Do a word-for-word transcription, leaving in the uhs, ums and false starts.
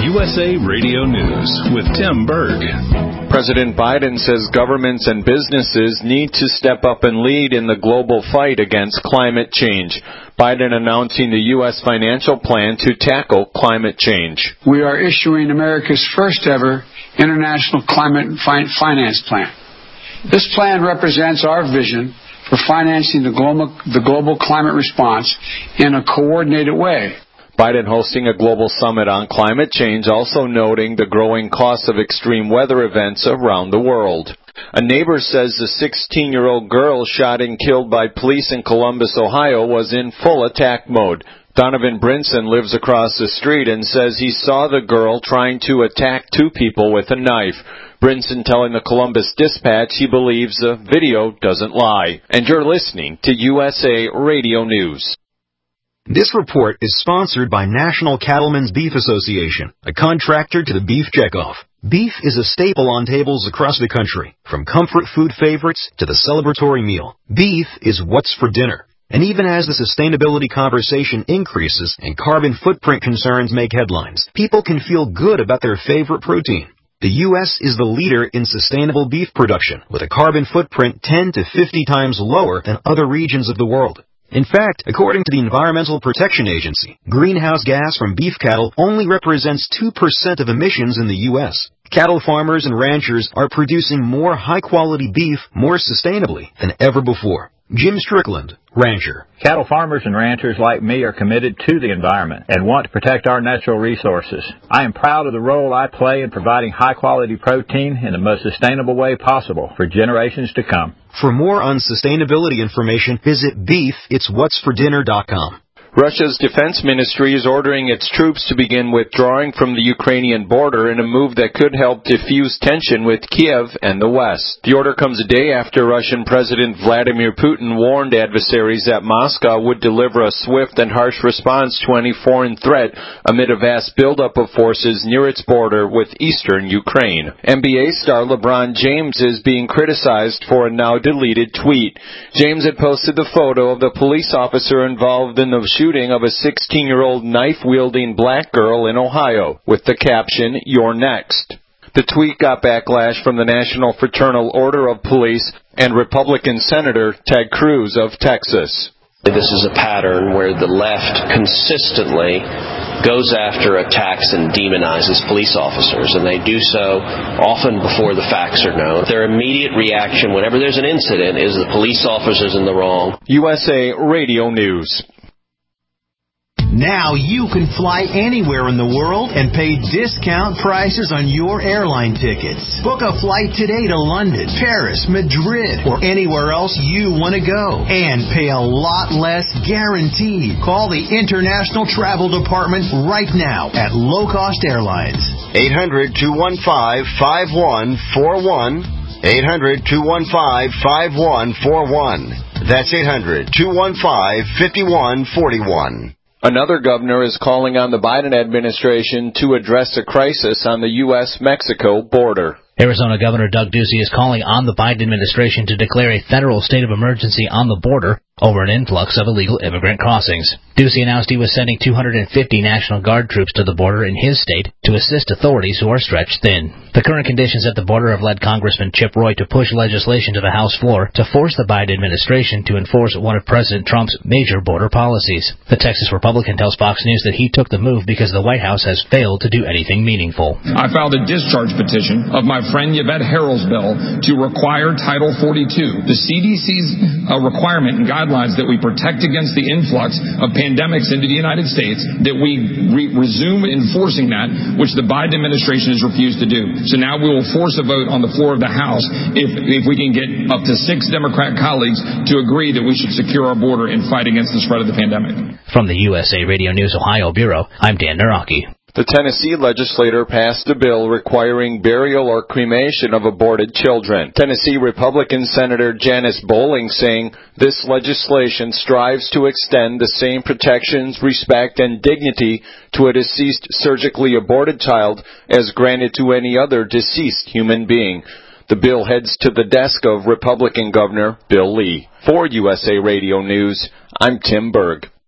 U S A Radio News with Tim Berg. President Biden says governments and businesses need to step up and lead in the global fight against climate change. Biden announcing the U S financial plan to tackle climate change. We are issuing America's first ever international climate fi- finance plan. This plan represents our vision for financing the global, the global climate response in a coordinated way. Biden hosting a global summit on climate change, also noting the growing cost of extreme weather events around the world. A neighbor says the sixteen-year-old girl shot and killed by police in Columbus, Ohio, was in full attack mode. Donovan Brinson lives across the street and says he saw the girl trying to attack two people with a knife. Brinson telling the Columbus Dispatch he believes the video doesn't lie. And you're listening to U S A Radio News. This report is sponsored by National Cattlemen's Beef Association, a contractor to the beef checkoff. Beef is a staple on tables across the country, from comfort food favorites to the celebratory meal. Beef is what's for dinner. And even as the sustainability conversation increases and carbon footprint concerns make headlines, people can feel good about their favorite protein. The U S is the leader in sustainable beef production, with a carbon footprint ten to fifty times lower than other regions of the world. In fact, according to the Environmental Protection Agency, greenhouse gas from beef cattle only represents two percent of emissions in the U S. Cattle farmers and ranchers are producing more high-quality beef more sustainably than ever before. Jim Strickland, rancher. Cattle farmers and ranchers like me are committed to the environment and want to protect our natural resources. I am proud of the role I play in providing high-quality protein in the most sustainable way possible for generations to come. For more on sustainability information, visit beef its what's for dinner dot com. Russia's defense ministry is ordering its troops to begin withdrawing from the Ukrainian border in a move that could help diffuse tension with Kiev and the West. The order comes a day after Russian President Vladimir Putin warned adversaries that Moscow would deliver a swift and harsh response to any foreign threat amid a vast buildup of forces near its border with eastern Ukraine. N B A star LeBron James is being criticized for a now-deleted tweet. James had posted the photo of the police officer involved in the shooting of a sixteen-year-old knife-wielding black girl in Ohio, with the caption, "You're next." The tweet got backlash from the National Fraternal Order of Police and Republican Senator Ted Cruz of Texas. This is a pattern where the left consistently goes after, attacks, and demonizes police officers, and they do so often before the facts are known. Their immediate reaction whenever there's an incident is the police officer's in the wrong. U S A Radio News. Now you can fly anywhere in the world and pay discount prices on your airline tickets. Book a flight today to London, Paris, Madrid, or anywhere else you want to go. And pay a lot less guaranteed. Call the International Travel Department right now at Low Cost Airlines. eight hundred, two one five, five one four one. eight hundred, two one five, five one four one. That's eight hundred, two one five, five one four one. Another governor is calling on the Biden administration to address a crisis on the U S Mexico border. Arizona Governor Doug Ducey is calling on the Biden administration to declare a federal state of emergency on the border over an influx of illegal immigrant crossings. Ducey announced he was sending two hundred fifty National Guard troops to the border in his state to assist authorities who are stretched thin. The current conditions at the border have led Congressman Chip Roy to push legislation to the House floor to force the Biden administration to enforce one of President Trump's major border policies. The Texas Republican tells Fox News that he took the move because the White House has failed to do anything meaningful. I filed a discharge petition of my friend Yvette Harrell's bill to require Title forty-two, the C D C's uh, requirement and guidelines that we protect against the influx of pandemics into the United States, that we re- resume enforcing that, which the Biden administration has refused to do. So now we will force a vote on the floor of the House if, if we can get up to six Democrat colleagues to agree that we should secure our border and fight against the spread of the pandemic. From the U S A Radio News Ohio Bureau, I'm Dan Naraki. The Tennessee legislature passed a bill requiring burial or cremation of aborted children. Tennessee Republican Senator Janice Bowling saying this legislation strives to extend the same protections, respect, and dignity to a deceased surgically aborted child as granted to any other deceased human being. The bill heads to the desk of Republican Governor Bill Lee. For U S A Radio News, I'm Tim Berg.